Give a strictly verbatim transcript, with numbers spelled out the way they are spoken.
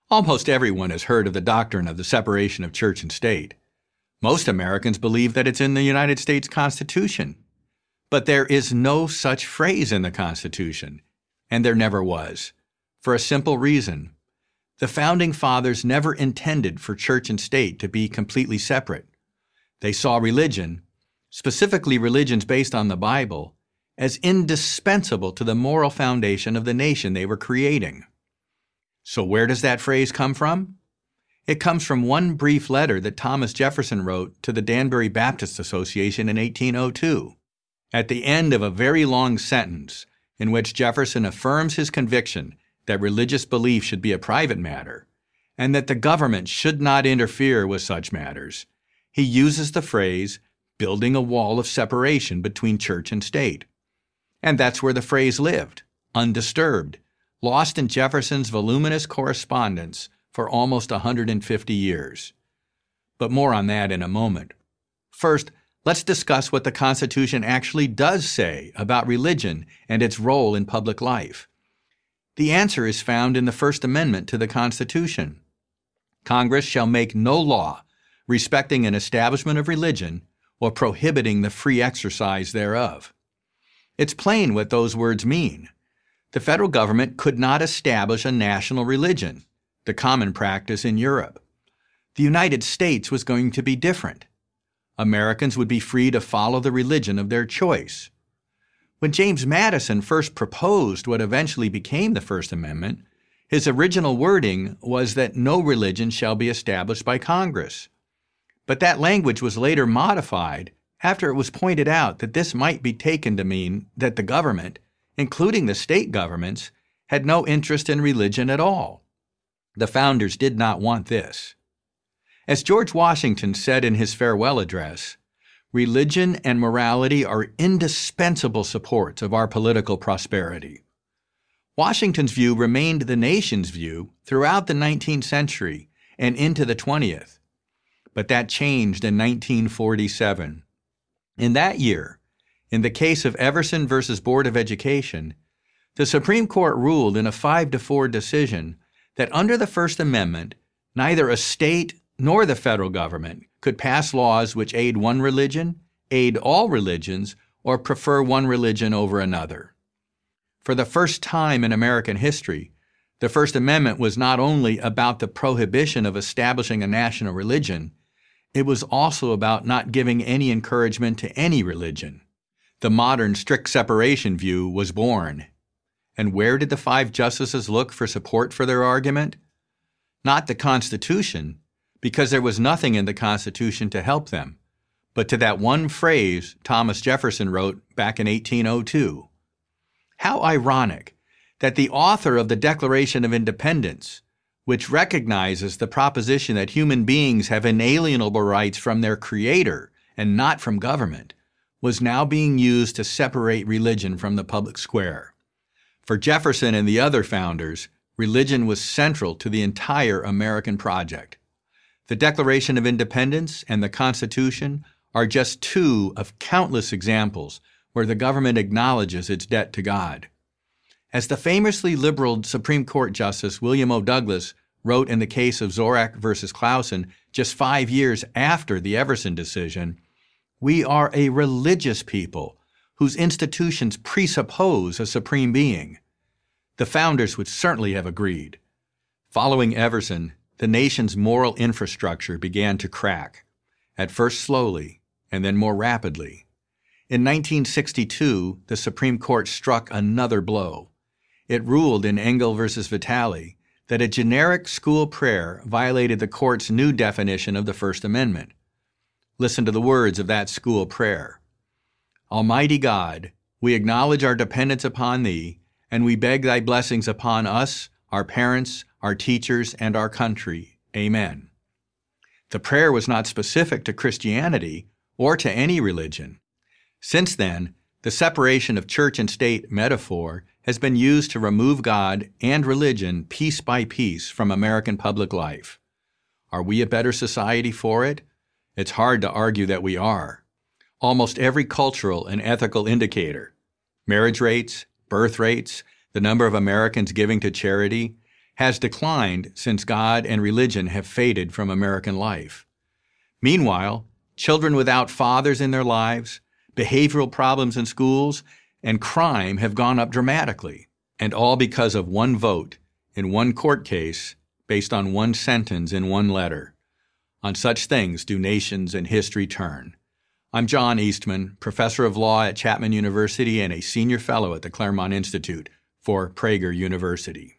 Almost everyone has heard of the doctrine of the separation of church and state. Most Americans believe that it's in the United States Constitution. But there is no such phrase in the Constitution, and there never was, for a simple reason. The Founding Fathers never intended for church and state to be completely separate. They saw religion, specifically religions based on the Bible, as indispensable to the moral foundation of the nation they were creating. So where does that phrase come from? It comes from one brief letter that Thomas Jefferson wrote to the Danbury Baptist Association in eighteen oh two. At the end of a very long sentence in which Jefferson affirms his conviction that religious belief should be a private matter and that the government should not interfere with such matters, he uses the phrase, building a wall of separation between church and state. And that's where the phrase lived, undisturbed, lost in Jefferson's voluminous correspondence for almost one hundred fifty years. But more on that in a moment. First, let's discuss what the Constitution actually does say about religion and its role in public life. The answer is found in the First Amendment to the Constitution. Congress shall make no law respecting an establishment of religion or prohibiting the free exercise thereof. It's plain what those words mean. The federal government could not establish a national religion, the common practice in Europe. The United States was going to be different. Americans would be free to follow the religion of their choice. When James Madison first proposed what eventually became the First Amendment, his original wording was that no religion shall be established by Congress. But that language was later modified after it was pointed out that this might be taken to mean that the government, including the state governments, had no interest in religion at all. The founders did not want this. As George Washington said in his farewell address, religion and morality are indispensable supports of our political prosperity. Washington's view remained the nation's view throughout the nineteenth century and into the twentieth. But that changed in nineteen forty-seven. In that year, in the case of Everson versus Board of Education, the Supreme Court ruled in a five to four decision that under the First Amendment, neither a state nor the federal government could pass laws which aid one religion, aid all religions, or prefer one religion over another. For the first time in American history, the First Amendment was not only about the prohibition of establishing a national religion, it was also about not giving any encouragement to any religion. The modern strict separation view was born. And where did the five justices look for support for their argument? Not the Constitution, because there was nothing in the Constitution to help them, but to that one phrase Thomas Jefferson wrote back in eighteen oh two. How ironic that the author of the Declaration of Independence, which recognizes the proposition that human beings have inalienable rights from their Creator and not from government, was now being used to separate religion from the public square. For Jefferson and the other founders, religion was central to the entire American project. The Declaration of Independence and the Constitution are just two of countless examples where the government acknowledges its debt to God. As the famously liberal Supreme Court Justice William O. Douglas wrote in the case of Zorak versus Clausen just five years after the Everson decision, we are a religious people whose institutions presuppose a supreme being. The founders would certainly have agreed. Following Everson, the nation's moral infrastructure began to crack, at first slowly and then more rapidly. In nineteen sixty-two, the Supreme Court struck another blow. It ruled in Engel versus Vitale that a generic school prayer violated the court's new definition of the First Amendment. Listen to the words of that school prayer. Almighty God, we acknowledge our dependence upon Thee, and we beg Thy blessings upon us, our parents, our teachers, and our country. Amen. The prayer was not specific to Christianity or to any religion. Since then, the separation of church and state metaphor has been used to remove God and religion piece by piece from American public life. Are we a better society for it? It's hard to argue that we are. Almost every cultural and ethical indicator, marriage rates, birth rates, the number of Americans giving to charity, has declined since God and religion have faded from American life. Meanwhile, children without fathers in their lives, behavioral problems in schools, and crime have gone up dramatically, and all because of one vote in one court case based on one sentence in one letter. On such things do nations and history turn. I'm John Eastman, professor of law at Chapman University and a senior fellow at the Claremont Institute for Prager University.